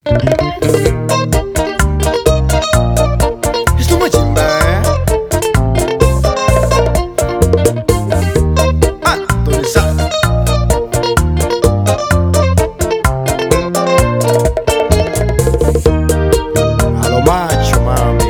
Esto me chimba, tú le sabes. A lo macho, mami.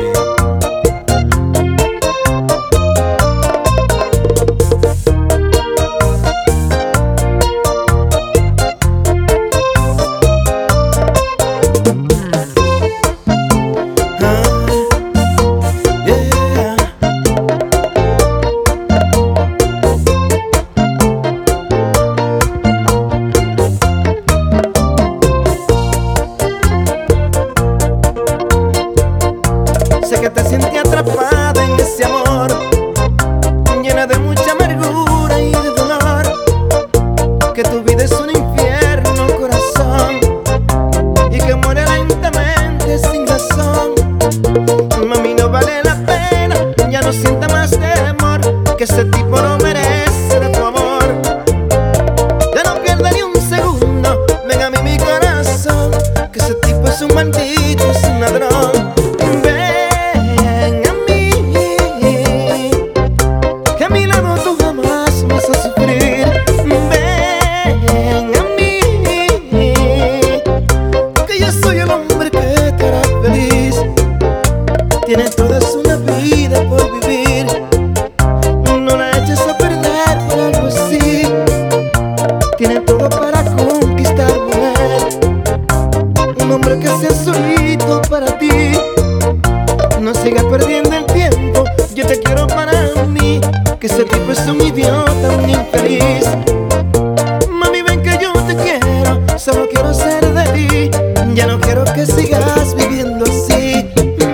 Sé que te sientes atrapada en ese amor, llena de mucha amargura y de dolor, que tu vida es un infierno, corazón, y que muere lentamente sin razón. Mami, no vale la pena, ya no sienta más temor, que ese tipo no merece de tu amor. Ya no pierda ni un segundo, ven a mí mi corazón, que ese tipo es un maldito, es un ladrón. Tienes toda una vida por vivir, no la eches a perder por algo así. Tienes todo para conquistar, mujer, un hombre que sea solito para ti. No sigas perdiendo el tiempo, yo te quiero para mí, que ese tipo es un idiota, un infeliz. Mami, ven que yo te quiero, solo quiero ser de ti. Ya no quiero que sigas viviendo así.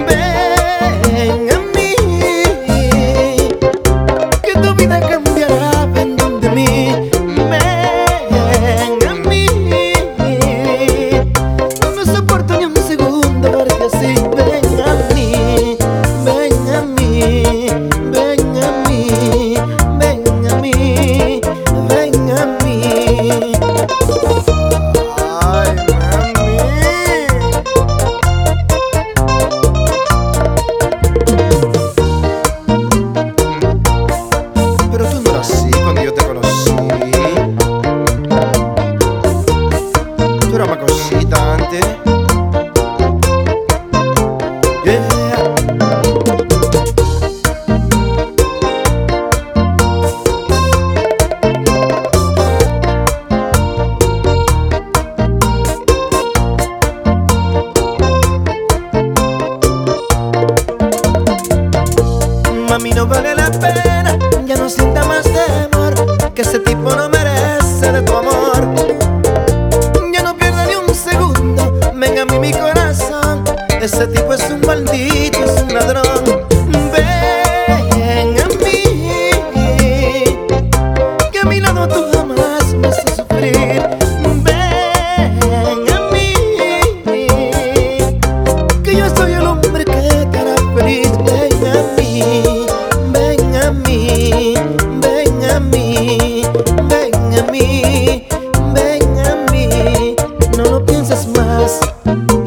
Cambiará, ven donde mí, ven a mí. No soporto ni un segundo verte así. Ven a mí, ven a mí, ven a mí, ven a mí, ven a mí. Ay, mami. Pero tú no eras así cuando yo te conocí. Tú eras más cosita antes. Yeah. Mami, no vale la pena, ya no sienta más temor, que ese tipo no merece de tu amor. Ya no pierda ni un segundo, ven a mí mi corazón, ese tipo es un maldito, es un ladrón. Ven a mí, que a mi lado tú jamás me haces sufrir. Ven a mí, que yo soy el hombre que te hará feliz. Ven a mí, ven a mí, ven a mí, ven a mí, ven a mí. No lo pienses más.